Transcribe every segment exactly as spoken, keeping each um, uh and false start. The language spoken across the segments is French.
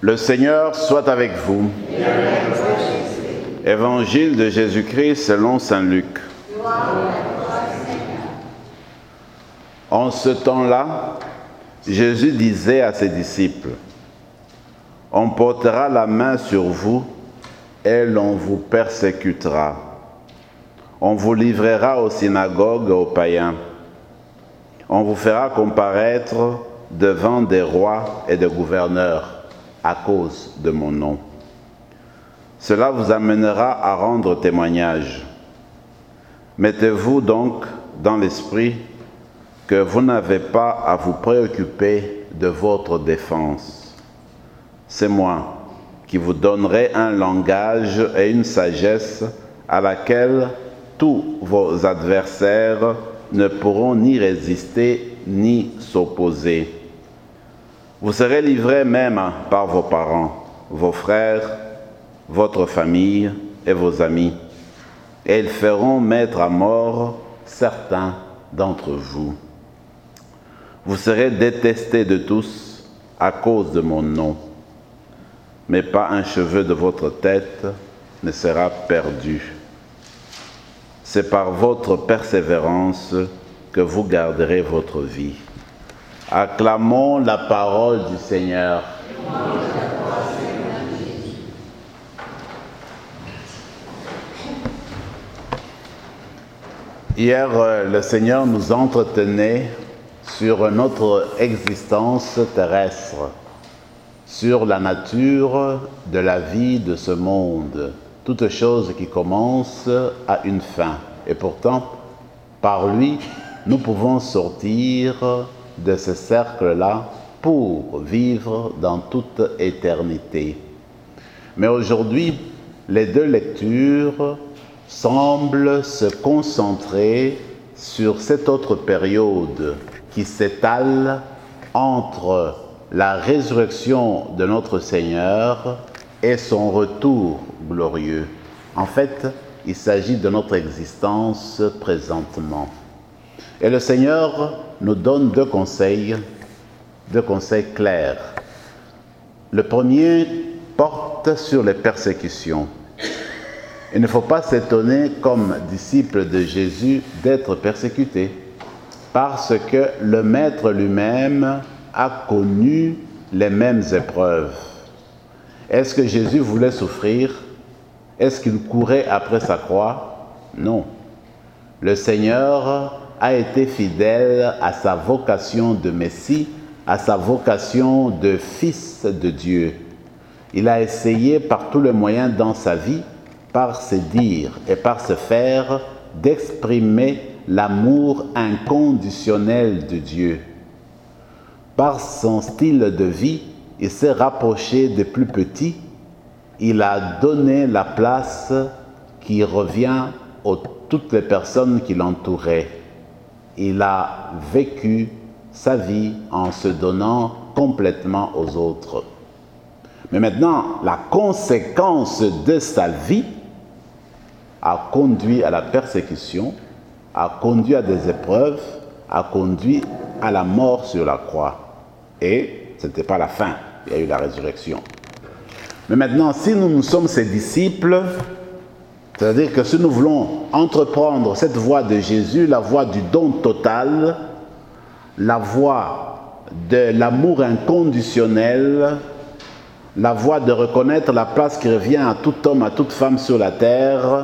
Le Seigneur soit avec vous. Évangile de Jésus-Christ selon saint Luc. En ce temps-là, Jésus disait à ses disciples, « On portera la main sur vous et l'on vous persécutera. On vous livrera aux synagogues et aux païens. On vous fera comparaître devant des rois et des gouverneurs à cause de mon nom. Cela vous amènera à rendre témoignage. Mettez-vous donc dans l'esprit que vous n'avez pas à vous préoccuper de votre défense. C'est moi qui vous donnerai un langage et une sagesse à laquelle tous vos adversaires ne pourront ni résister ni s'opposer. Vous serez livrés même par vos parents, vos frères, votre famille et vos amis, et ils feront mettre à mort certains d'entre vous. Vous serez détestés de tous à cause de mon nom, mais pas un cheveu de votre tête ne sera perdu. C'est par votre persévérance que vous garderez votre vie. » Acclamons la parole du Seigneur. Hier, le Seigneur nous entretenait sur notre existence terrestre, sur la nature de la vie de ce monde. Toute chose qui commence a une fin. Et pourtant, par lui, nous pouvons sortir de ce cercle-là pour vivre dans toute éternité. Mais aujourd'hui, les deux lectures semblent se concentrer sur cette autre période qui s'étale entre la résurrection de notre Seigneur et son retour glorieux. En fait, il s'agit de notre existence présentement. Et le Seigneur nous donne deux conseils, deux conseils clairs. Le premier porte sur les persécutions. Il ne faut pas s'étonner, comme disciple de Jésus, d'être persécuté, parce que le Maître lui-même a connu les mêmes épreuves. Est-ce que Jésus voulait souffrir? Est-ce qu'il courait après sa croix? Non. Le Seigneur a été fidèle à sa vocation de Messie, à sa vocation de Fils de Dieu. Il a essayé par tous les moyens dans sa vie, par ses dires et par ses faire, d'exprimer l'amour inconditionnel de Dieu. Par son style de vie, il s'est rapproché des plus petits. Il a donné la place qui revient à toutes les personnes qui l'entouraient. Il a vécu sa vie en se donnant complètement aux autres. Mais maintenant, la conséquence de sa vie a conduit à la persécution, a conduit à des épreuves, a conduit à la mort sur la croix. Et ce n'était pas la fin, il y a eu la résurrection. Mais maintenant, si nous, nous sommes ses disciples, c'est-à-dire que si nous voulons entreprendre cette voie de Jésus, la voie du don total, la voie de l'amour inconditionnel, la voie de reconnaître la place qui revient à tout homme, à toute femme sur la terre,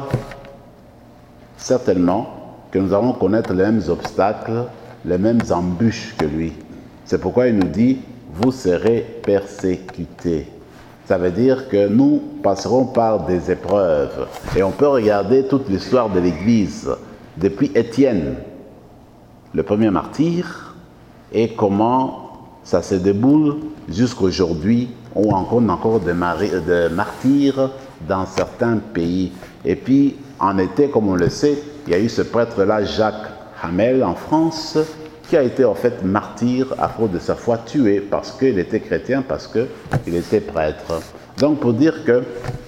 certainement que nous allons connaître les mêmes obstacles, les mêmes embûches que lui. C'est pourquoi il nous dit, vous serez persécutés. Ça veut dire que nous passerons par des épreuves. Et on peut regarder toute l'histoire de l'Église, depuis Étienne, le premier martyr, et comment ça se déboule jusqu'aujourd'hui, où on a encore des de martyrs dans certains pays. Et puis, en été, comme on le sait, il y a eu ce prêtre-là, Jacques Hamel, en France, qui a été en fait martyr à cause de sa foi, tué parce qu'il était chrétien, parce qu'il était prêtre. Donc pour dire que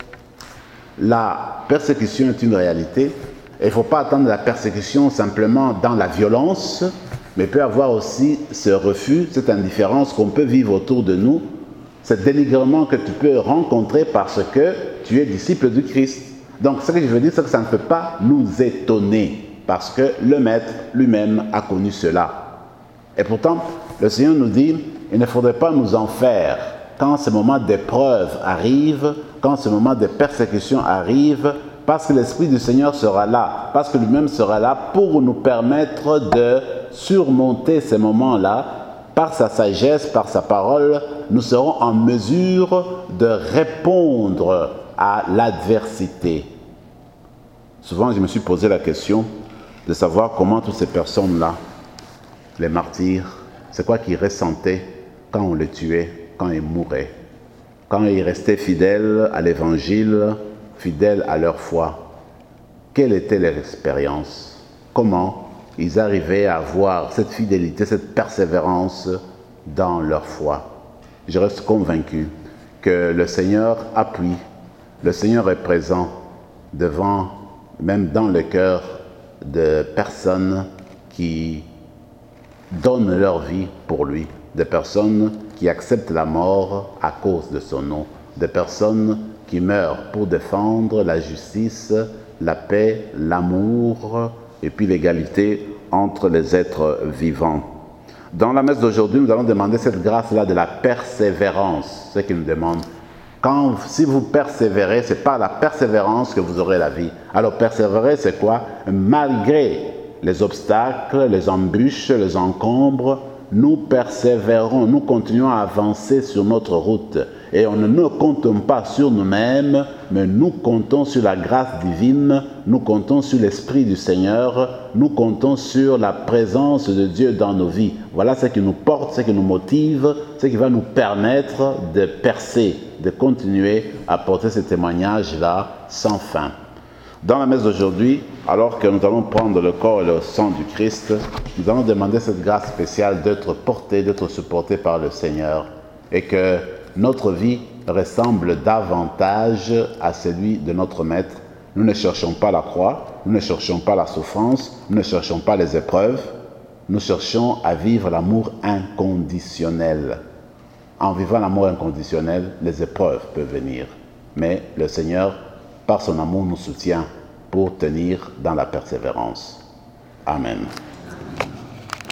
la persécution est une réalité, et il ne faut pas attendre la persécution simplement dans la violence, mais il peut y avoir aussi ce refus, cette indifférence qu'on peut vivre autour de nous, C'est dénigrement que tu peux rencontrer parce que tu es disciple du Christ. Donc, ce que je veux dire, c'est que ça ne peut pas nous étonner parce que le Maître lui-même a connu cela. Et pourtant, le Seigneur nous dit, il ne faudrait pas nous en faire. Quand ce moment d'épreuve arrive, quand ce moment de persécution arrive, parce que l'Esprit du Seigneur sera là, parce que lui-même sera là pour nous permettre de surmonter ces moments-là. Par sa sagesse, par sa parole, nous serons en mesure de répondre à l'adversité. Souvent, je me suis posé la question de savoir comment toutes ces personnes-là, les martyrs, c'est quoi qu'ils ressentaient quand on les tuait, quand ils mouraient, quand ils restaient fidèles à l'Évangile, fidèles à leur foi. Quelle était leur expérience? Comment ils arrivaient à avoir cette fidélité, cette persévérance dans leur foi? Je reste convaincu que le Seigneur appuie, le Seigneur est présent devant, même dans le cœur de personnes qui donnent leur vie pour lui, des personnes qui acceptent la mort à cause de son nom, des personnes qui meurent pour défendre la justice, la paix, l'amour et puis l'égalité entre les êtres vivants. Dans la messe d'aujourd'hui, nous allons demander cette grâce-là de la persévérance, ce qu'il nous demande. Quand, si vous persévérez, c'est par la persévérance que vous aurez la vie. Alors persévérer, c'est quoi? Malgré les obstacles, les embûches, les encombres, nous persévérons, nous continuons à avancer sur notre route. Et on ne compte pas sur nous-mêmes, mais nous comptons sur la grâce divine, nous comptons sur l'Esprit du Seigneur, nous comptons sur la présence de Dieu dans nos vies. Voilà ce qui nous porte, ce qui nous motive, ce qui va nous permettre de percer, de continuer à porter ce témoignage-là sans fin. Dans la messe d'aujourd'hui, alors que nous allons prendre le corps et le sang du Christ, nous allons demander cette grâce spéciale d'être porté, d'être supporté par le Seigneur et que notre vie ressemble davantage à celui de notre Maître. Nous ne cherchons pas la croix, nous ne cherchons pas la souffrance, nous ne cherchons pas les épreuves, nous cherchons à vivre l'amour inconditionnel. En vivant l'amour inconditionnel, les épreuves peuvent venir, mais le Seigneur, par son amour, nous soutient pour tenir dans la persévérance. Amen.